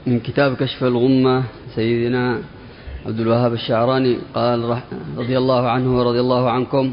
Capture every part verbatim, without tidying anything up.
من كتاب كشف الغمة سيدنا عبد الوهاب الشعراني قال رضي الله عنه ورضي الله عنكم: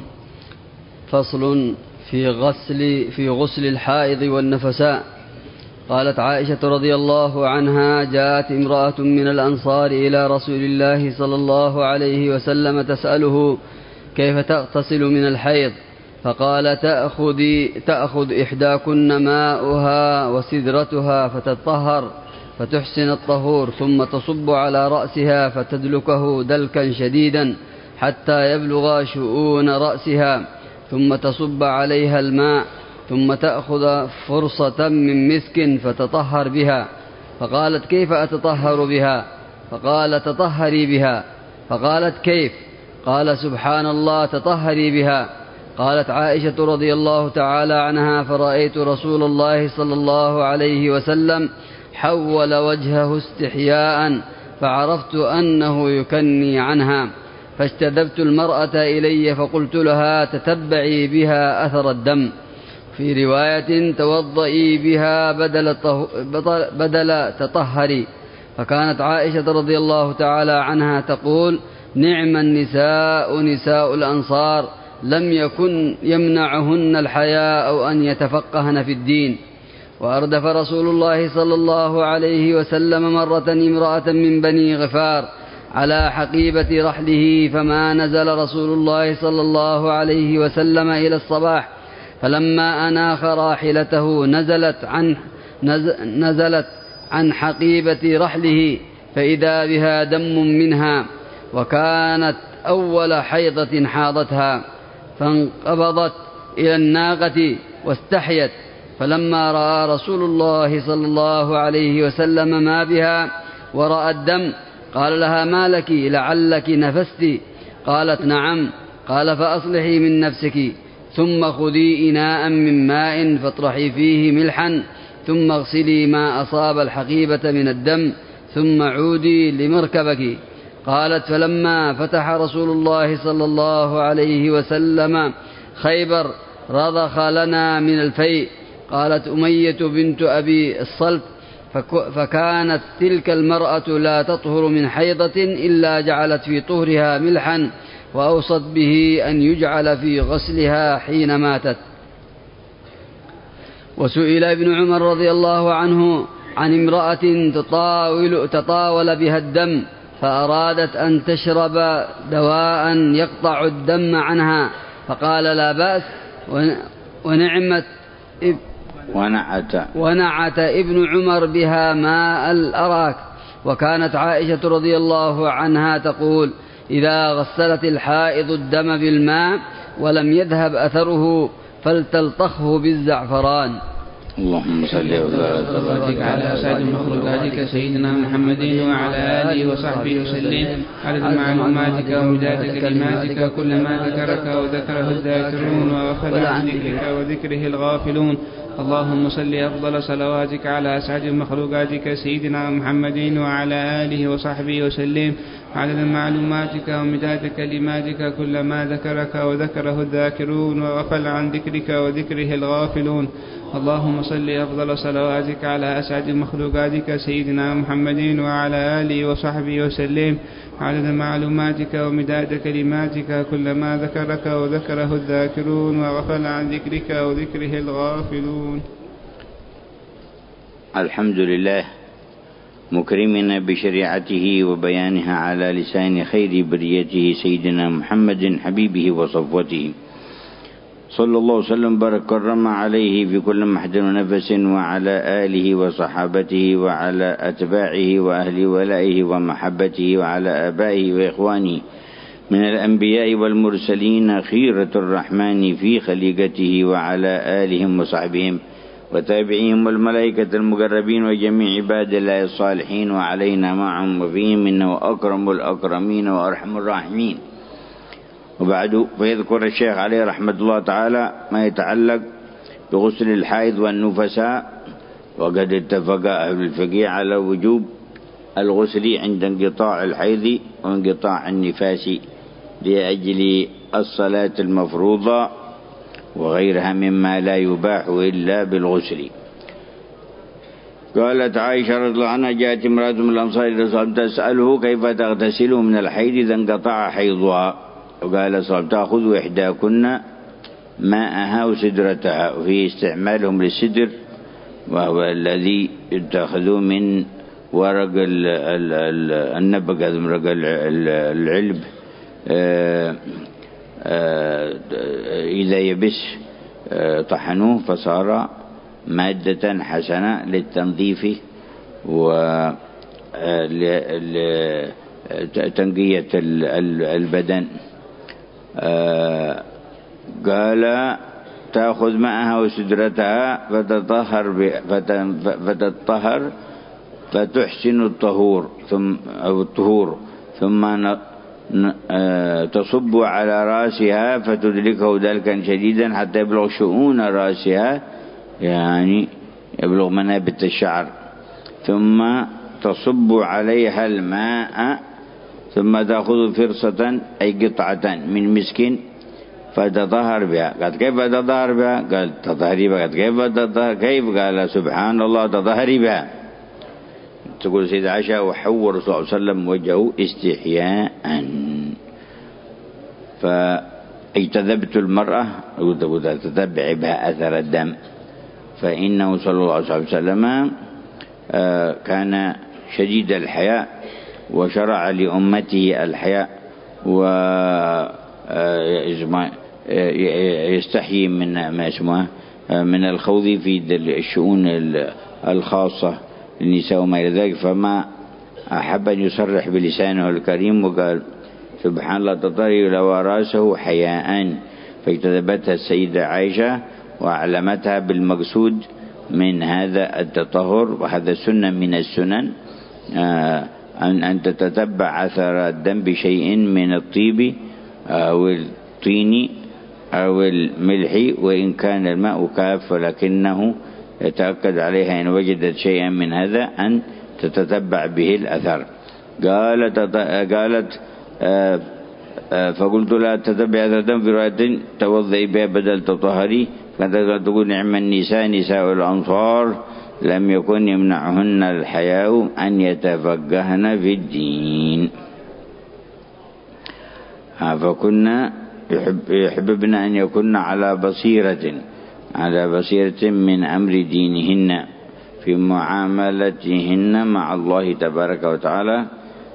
فصل في غسل في غسل الحائض والنفساء. قالت عائشة رضي الله عنها: جاءت امرأة من الأنصار إلى رسول الله صلى الله عليه وسلم تسأله كيف تغتسل من الحيض، فقال: تأخذ, تأخذ إحداكن ماؤها وسدرتها فتطهر فتحسن الطهور، ثم تصب على رأسها فتدلكه دلكا شديدا حتى يبلغ شؤون رأسها، ثم تصب عليها الماء، ثم تأخذ فرصة من مسك فتطهر بها. فقالت: كيف أتطهر بها؟ فقال: تطهري بها. فقالت: كيف؟ قال: سبحان الله، تطهري بها. قالت عائشة رضي الله تعالى عنها: فرأيت رسول الله صلى الله عليه وسلم حول وجهه استحياء، فعرفت أنه يكني عنها، فاجتذبت المرأة إلي فقلت لها: تتبعي بها أثر الدم. في رواية: توضئي بها بدل, بدل تطهري. فكانت عائشة رضي الله تعالى عنها تقول: نعم النساء نساء الأنصار، لم يكن يمنعهن الحياء أو أن يتفقهن في الدين. وأردف رسول الله صلى الله عليه وسلم مرة امرأة من بني غفار على حقيبة رحله، فما نزل رسول الله صلى الله عليه وسلم إلى الصباح، فلما أناخ راحلته نزلت عن, نزلت عن حقيبة رحله فإذا بها دم منها، وكانت أول حيضة حاضتها، فانقبضت إلى الناقة واستحيت. فلما رأى رسول الله صلى الله عليه وسلم ما بها ورأى الدم قال لها: ما لك؟ لعلك نفست؟ قالت: نعم. قال: فأصلحي من نفسك، ثم خذي إناء من ماء فاطرحي فيه ملحا، ثم اغسلي ما أصاب الحقيبة من الدم، ثم عودي لمركبك. قالت: فلما فتح رسول الله صلى الله عليه وسلم خيبر رضخ لنا من الفيء. قالت أمية بنت أبي الصلت: فكانت تلك المرأة لا تطهر من حيضة إلا جعلت في طهرها ملحا، وأوصت به أن يجعل في غسلها حين ماتت. وسئل ابن عمر رضي الله عنه عن امرأة تطاول, تطاول بها الدم، فأرادت أن تشرب دواء يقطع الدم عنها، فقال: لا بأس. ونعمت ونعت, ونعت ابن عمر بها ماء الأراك. وكانت عائشة رضي الله عنها تقول: إذا غسلت الحائض الدم بالماء ولم يذهب أثره فلتلطخه بالزعفران. اللهم صل وسلم على أسعد مخلوقاتك سيدنا محمد وعلى آله وصحبه وسلم، عدد معلوماتك ومداد كلماتك، كلما ذكرك وذكره الذاكرون وغفل عن ذكرك وذكره الغافلون. اللهم صل أفضل صلواتك على أسعد مخلوقاتك سيدنا محمد وعلى آله وصحبه وسلم، عدد معلوماتك ومداد كلماتك، كلما ذكرك وذكره الذاكرون وغفل عن ذكرك وذكره الغافلون. اللهم صل أفضل صلواتك على أسعد مخلوقاتك سيدنا محمد وعلى آله وصحبه وسلم، عدد معلوماتك ومداد كلماتك، كلما ذكرك وذكره الذاكرون وغفل عن ذكرك وذكره الغافلون. الحمد لله مكرمنا بشريعته وبيانها على لسان خير بريته سيدنا محمد حبيبه وصفوته، صلى الله وسلم بارك كرم عليه في كل محد ونفس، وعلى آله وصحابته وعلى أتباعه وأهل ولائه ومحبته، وعلى آبائه وإخوانه من الأنبياء والمرسلين خيرة الرحمن في خليقته، وعلى آلهم وصحبهم وتابعيهم والملائكة المقربين وجميع عباد الله الصالحين، وعلينا معهم وفيهم إنه أكرم الأكرمين وأرحم الراحمين. وبعد، فيذكر الشيخ عليه رحمة الله تعالى ما يتعلق بغسل الحائض والنفساء. وقد اتفق أهل الفقه على وجوب الغسل عند انقطاع الحيض وانقطاع النفاس لأجل الصلاة المفروضة وغيرها مما لا يباح إلا بالغسل. قالت عائشة رضي الله عنها جاءت امرأة من الأنصار إلى الرسول صلى الله عليه وسلم تسأله كيف تغتسل من الحيض إذا انقطع حيضها، وقال صلى الله عليه وسلم تأخذ إحداكن ماءها وسدرتها، وفي استعمالهم للسدر وهو الذي يتخذ من ورق النبق، هذا من ورق العلب إذا يبس طحنوه فصار مادة حسنة للتنظيف ولتنقية البدن. قال تأخذ معها وسدرتها فتطهر فتطهر فتحسن الطهور ثم أو الطهور ثم تصب على رأسها فتدركه دلكا شديدا حتى يبلغ شؤون رأسها، يعني يبلغ منابت الشعر، ثم تصب عليها الماء ثم تأخذ فرصة أي قطعة من مسك فتطهر بها. قال كيف تطهر بها؟ قال تطهري بها. قال كيف تطهر؟ كيف؟ قال سبحان الله تطهري بها. تقول سيدة عائشة وحور صلى الله عليه وسلم وجهه استحياء، فاجتذبت المرأة تتبع بها أثر الدم، فإنه صلى الله عليه وسلم كان شديد الحياء وشرع لأمته الحياء ويستحيي من ما اسمه من الخوض في الشؤون الخاصة للنساء وما إلى ذلك، فما أحب أن يصرح بلسانه الكريم وقال سبحان الله تطهري لو رأسه حياء، فاجتذبتها السيدة عائشة وأعلمتها بالمقصود من هذا التطهر، وهذا سنة من السنن أن أن تتتبع أثر الدم بشيء من الطيب أو الطين أو الملح، وإن كان الماء كاف ولكنه يتأكد عليها إن وجدت شيئا من هذا أن تتتبع به الأثر. قالت قالت فقلت لا تتبع أثر الدم في رواية توضئي بها بدل تطهري، فكانت تقول نعم النساء نساء الأنصار لم يكن يمنعهن الحياء أن يتفقهن في الدين، فكنا يحببن أن يكن على بصيرة على بصيرة من أمر دينهن في معاملتهن مع الله تبارك وتعالى.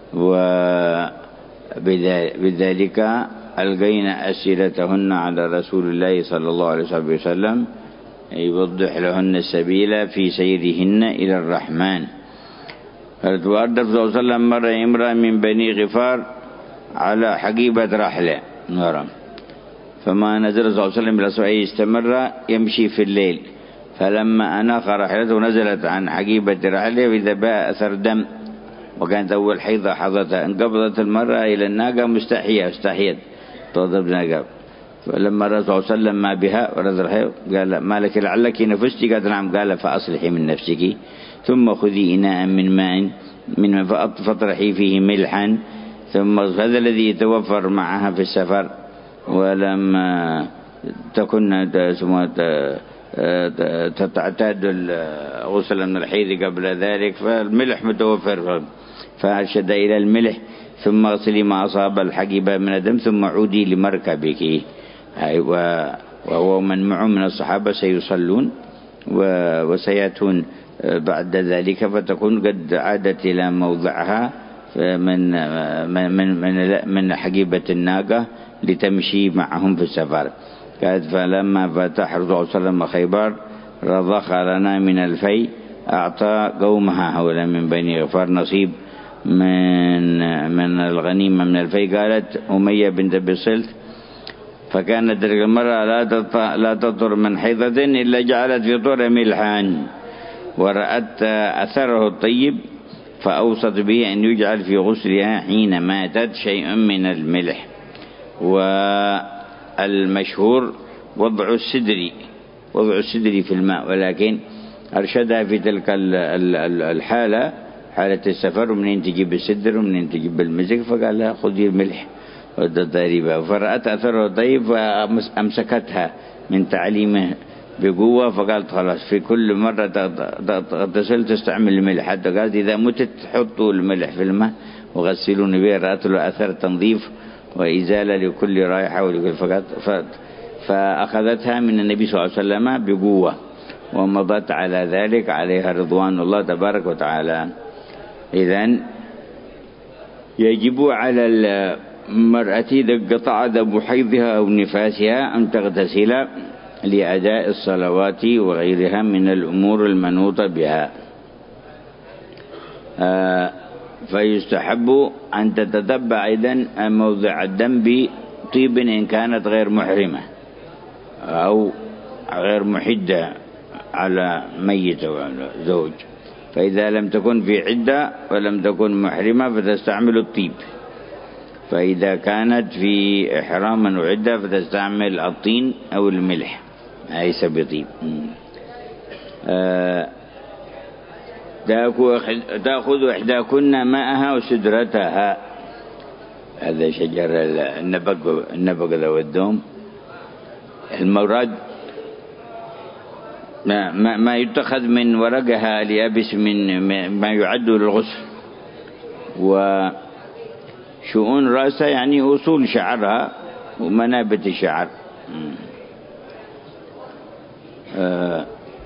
وبذلك ألقينا أسئلتهن على رسول الله صلى الله عليه وسلم يوضح لهن السبيل في سيرهن إلى الرحمن. قالت وأردف صلى الله عليه وسلم مرة امرأة من بني غفار على حقيبة رحلة نورا، فما نزل صلى الله عليه وسلم إلى سوء استمر يمشي في الليل، فلما أناخ رحلته نزلت عن حقيبة رحلة وإذا باء أثر دم، وكانت أول حيضة حضتها، انقبضت المرأة إلى الناقة مستحية استحيت تضرب ناقة، فلما رأى صلى الله عليه وسلم ما بها ورد الحيض قال ما لك لعلك نفستي؟ قالت نعم. قال فأصلحي من نفسك ثم خذي إناء من ماء من فاطرحي فيه ملحا، ثم هذا الذي يتوفر معها في السفر ولم تكن تعتاد الغسل من الحيض قبل ذلك، فالملح متوفر، فأرشد إلى الملح ثم اغسلي ما أصاب الحقيبة من الدم ثم عودي لمركبك. وهو من معه من الصحابة سيصلون وسيأتون بعد ذلك، فتكون قد عادت إلى موضعها من من من من حقيبة الناقة لتمشي معهم في السفر. قالت فلما فتح الرسول صلى الله عليه وسلم خيبر رضخ لنا من الفي، أعطى قومها هؤلاء من بني غفار نصيب من من الغنيمة من الفي. قالت أمية بنت أبي صلت فكانت تلك المرأة لا لا تطهر من حيضة إلا جعلت في طهر ملحا، ورأت أثره الطيب فأوصت به أن يجعل في غسلها حين ماتت شيء من الملح. والمشهور وضع السدر وضع السدر في الماء، ولكن أرشدها في تلك الحالة حالة السفر ومنين تجيب السدر ومنين تجيب المزق، فقال لها خذي الملح ودريبها، فرأت أثره طيب فأمسكتها من تعليمه بقوة، فقالت خلاص في كل مرة تغتسل تستعمل الملح، حتى قالت إذا متت حطوا الملح في الماء وغسلوني به، رأت له أثر تنظيف وإزالة لكل رائحة ولكل فقط. فأخذتها من النبي صلى الله عليه وسلم بقوة ومضت على ذلك، عليها رضوان الله تبارك وتعالى. إذن يجب على المرأة إذا قطع دم حيضها أو نفاسها أن تغتسل لأداء الصلوات وغيرها من الأمور المنوطة بها. آه فيستحب أن تتتبع أيضا موضع الدم بطيب إن كانت غير محرمة أو غير محدة على ميت وعلى زوج. فإذا لم تكن في عدة ولم تكن محرمة فتستعمل الطيب، فإذا كانت في إحرام وعدة فتستعمل الطين أو الملح ليس بطيب. آه تأخذ إحداكن ماءها وسدرتها، هذا شجر النبق النبق ذا والدوم. المراد ما, ما, ما يتخذ من ورقها اليابس من ما يعد للغسل. وشؤون رأسها يعني أصول شعرها ومنابت الشعر. آه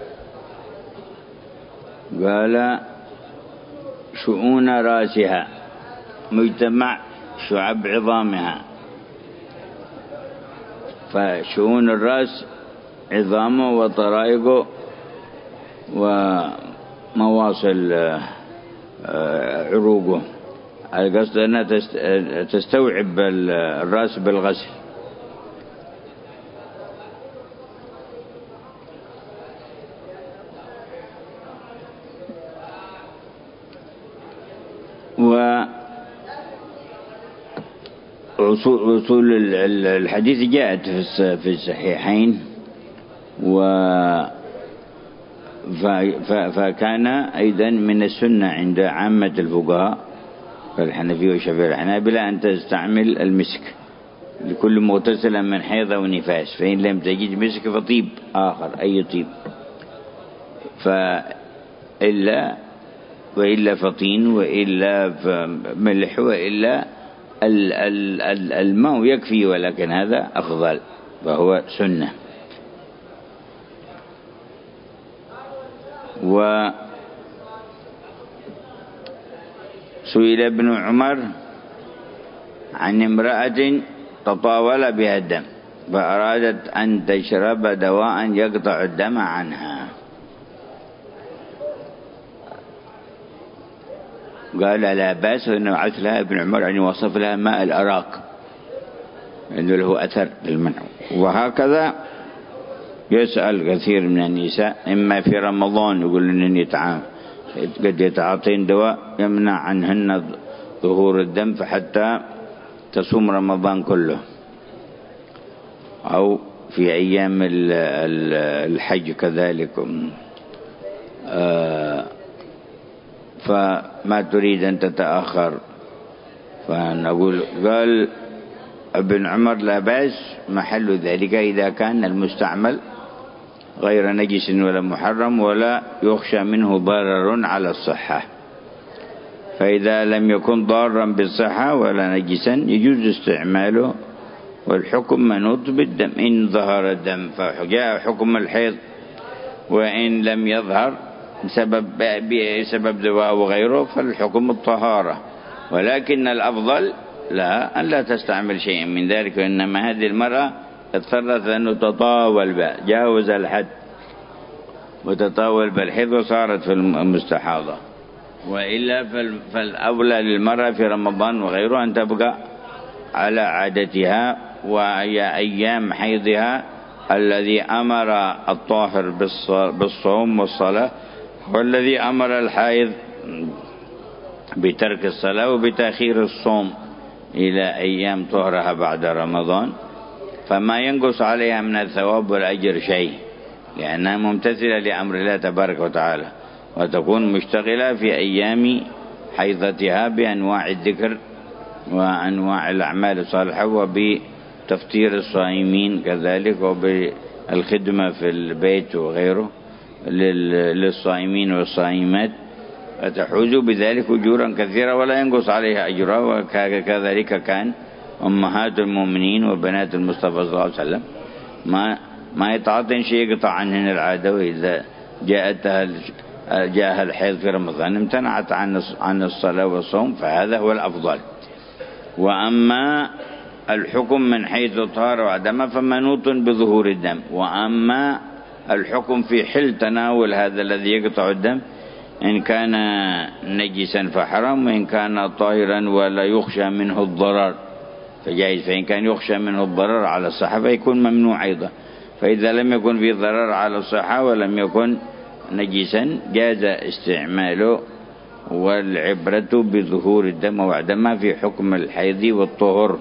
قال شؤون رأسها مجتمع شعب عظامها، فشؤون الرأس عظامه وطرائقه ومواصل عروقه. القصد أنها تستوعب الرأس بالغسل. وأصول الحديث جاءت في الصحيحين، و فكان أيضا من السنة عند عامة الفقهاء كالحنفي والشافعي والحنابلة أن تستعمل المسك لكل مغتسل من حيض ونفاس، فإن لم تجد مسك فطيب آخر أي طيب، فإلا وإلا فطين وإلا ملح وإلا الماء يكفي، ولكن هذا أفضل فهو سنة. وسئل ابن عمر عن امرأة تطاول بها الدم فأرادت أن تشرب دواء يقطع الدم عنها، قال لا بأس، وإنه عث لها ابن عمر أن يوصف لها ماء الأراك إنه له أثر للمنع. وهكذا يسأل كثير من النساء إما في رمضان يقول إنني قد يتعاطين دواء يمنع عنهن ظهور الدم فحتى تصوم رمضان كله، أو في أيام الحج كذلك. آه فما تريد أن تتأخر، فنقول قال ابن عمر لا بأس، محل ذلك إذا كان المستعمل غير نجس ولا محرم ولا يخشى منه ضرر على الصحة. فإذا لم يكن ضارا بالصحة ولا نجسا يجوز استعماله، والحكم منوط بالدم. إن ظهر الدم فجاء حكم الحيض، وإن لم يظهر بسبب بسبب دواء وغيره فالحكم الطهارة. ولكن الأفضل لا أن لا تستعمل شيء من ذلك، وإنما هذه المرأة اضطرت أن تطاول بها، جاوز الحد وتطاول بالحيض وصارت في المستحاضة. وإلا فالأولى للمرأة في رمضان وغيره أن تبقى على عادتها وهي أيام حيضها الذي أمر الطاهر بالصوم والصلاة، والذي أمر الحائض بترك الصلاة وبتأخير الصوم إلى أيام طهرها بعد رمضان، فما ينقص عليها من الثواب والأجر شيء، لأنها ممتثلة لأمر الله تبارك وتعالى، وتكون مشتغلة في أيام حيضتها بأنواع الذكر وأنواع الأعمال الصالحة وبتفطير الصائمين كذلك الخدمة في البيت وغيره للصائمين والصائمات، فتحوز بذلك أجورا كثيرة ولا ينقص عليها أجرها. وكذلك كان أمهات المؤمنين وبنات المصطفى صلى الله عليه وسلم ما ما يتعاطين شيء يقطع عنهن العادة، وإذا جاءتها جاءها الحيض في رمضان امتنعت عن عن الصلاة والصوم، فهذا هو الأفضل. وأما الحكم من حيث الطهارة وعدمها فمنوط بظهور الدم. وأما الحكم في حل تناول هذا الذي يقطع الدم، إن كان نجسا فحرام، وإن كان طاهرا ولا يخشى منه الضرر فجائز. فإن كان يخشى منه الضرر على الصحة فيكون ممنوع أيضا. فإذا لم يكن في ضرر على الصحة ولم يكن نجسا جاز استعماله. والعبرة بظهور الدم وعدمها في حكم الحيض والطهر.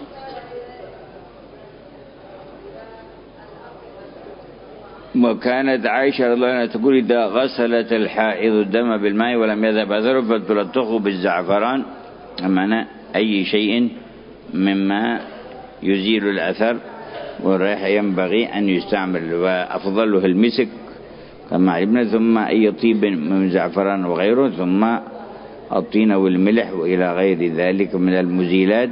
وكانت عائشة رضي الله عنها تقول: إذا غسلت الحائض الدم بالماء ولم يذهب أثره فلتلطخه بالزعفران، معنى أي شيء مما يزيل الأثر والريح ينبغي أن يستعمل، وأفضله المسك كما علمنا، ثم أي طيب من زعفران وغيره، ثم الطين والملح وإلى غير ذلك من المزيلات.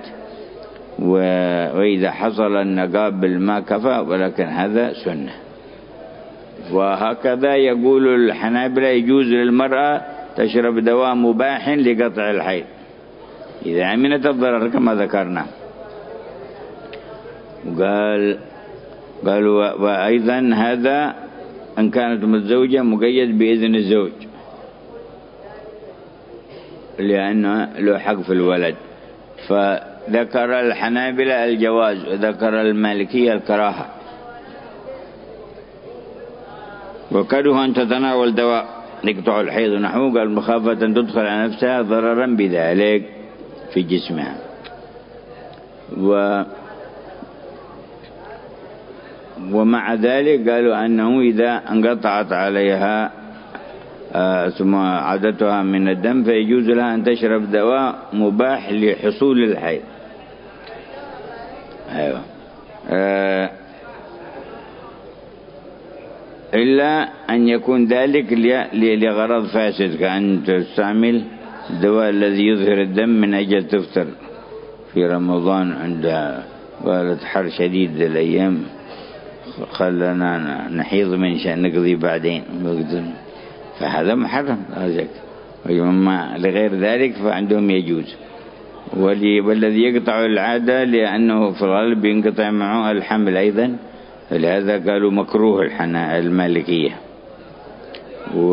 وإذا حصل النقاء بالماء كفى، ولكن هذا سنة. وهكذا يقول الحنابلة: يجوز للمرأة تشرب دواء مباح لقطع الحيض إذا أمنت الضرر كما ذكرنا. وقال قالوا وأيضا هذا أن كانت متزوجة مقيد بإذن الزوج، لأنه له حق في الولد. فذكر الحنابلة الجواز، وذكر المالكية الكراهة. وكره أن تتناول دواء يقطع الحيض نحوه، قال مخافة أن تدخل على نفسها ضررا بذلك في جسمها. و ومع ذلك قالوا أنه إذا انقطعت عليها آه ثم عادتها من الدم فيجوز لها أن تشرب دواء مباح لحصول الحيض. أيوة. آه إلا أن يكون ذلك لغرض فاسد، كأن تستعمل الدواء الذي يظهر الدم من أجل تفطر في رمضان عند قالت حر شديد الأيام خلنا نحيض من شأن نقضي بعدين، فهذا محرم. وما لغير ذلك فعندهم يجوز. والذي يقطع العادة لأنه في الغالب ينقطع معه الحمل أيضا، فلهذا قالوا مكروه المالكية. و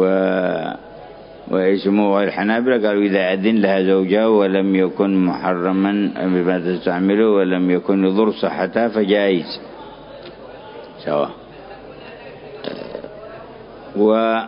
واسمه الحنابلة قالوا إذا أذن لها زوجها ولم يكن محرما بما تستعمله ولم يكن يضر صحتها فجائز سواء. و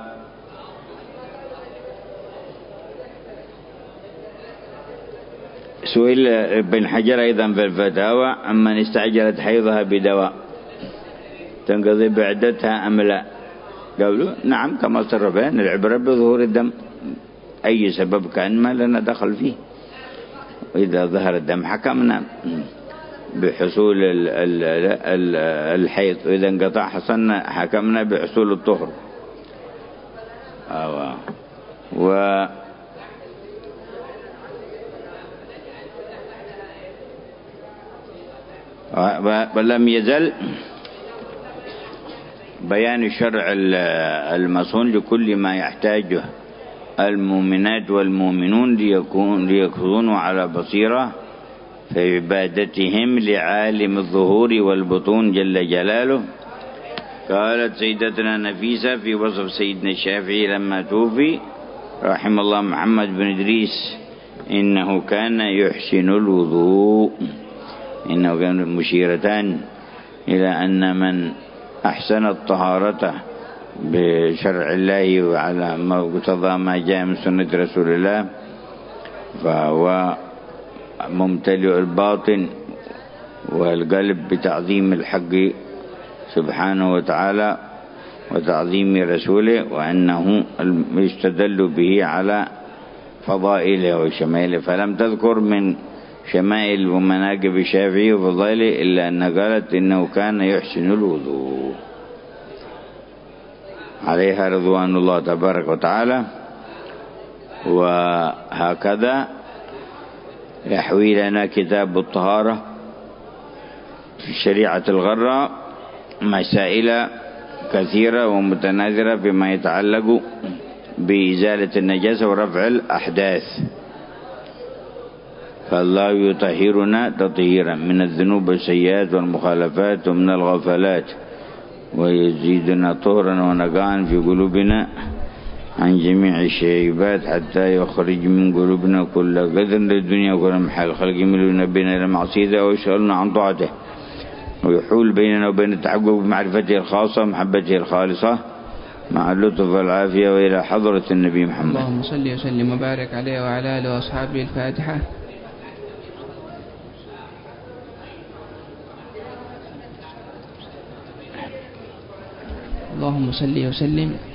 سئل ابن حجر أيضا في الفتاوى عمن استعجلت حيضها بدواء تنقضي بعدتها أم لا؟ قالوا نعم كما صرف بين العبرة بظهور الدم، أي سبب كان ما لنا دخل فيه. وإذا ظهر الدم حكمنا بحصول ال ال ال الحيض، وإذا انقطع حصلنا حكمنا بحصول الطهر. آه و ولم يزل بيان الشرع المصون لكل ما يحتاجه المؤمنات والمؤمنون ليكون ليكونوا على بصيرة في عبادتهم لعالم الظهور والبطون جل جلاله. قالت سيدتنا نفيسة في وصف سيدنا الشافعي لما توفي رحم الله محمد بن إدريس: إنه كان يحسن الوضوء. إنه كان مشيرتان إلى أن من أحسن الطهارة بشرع الله وعلى مقتضى ما جاء من سنة رسول الله فهو ممتلئ الباطن والقلب بتعظيم الحق سبحانه وتعالى وتعظيم رسوله، وأنه يستدل به على فضائله وشمائله. فلم تذكر من شمائل ومناقب الشافعي وفضائله إلا أن قالت إنه كان يحسن الوضوء. عليها رضوان الله تبارك وتعالى. وهكذا يحوي لنا كتاب الطهارة في شريعة الغراء مسائل كثيرة ومتناثرة فيما يتعلق بإزالة النجاسة ورفع الأحداث. فالله يطهرنا تطهيرا من الذنوب والسيئات والمخالفات ومن الغفلات، ويزيدنا طهرا ونقاء في قلوبنا عن جميع الشيبات، حتى يخرج من قلوبنا كل قدر للدنيا وكل محل خلق من نبينا إلى معصيته ويسألنا عن طاعته، ويحول بيننا وبين التحقق بمعرفته الخاصة محبته الخالصة مع اللطف والعافية، وإلى حضرة النبي محمد. اللهم صل وسلم وبارك عليه وعلى آله وأصحابه. الفاتحة. اللهم صل وسلم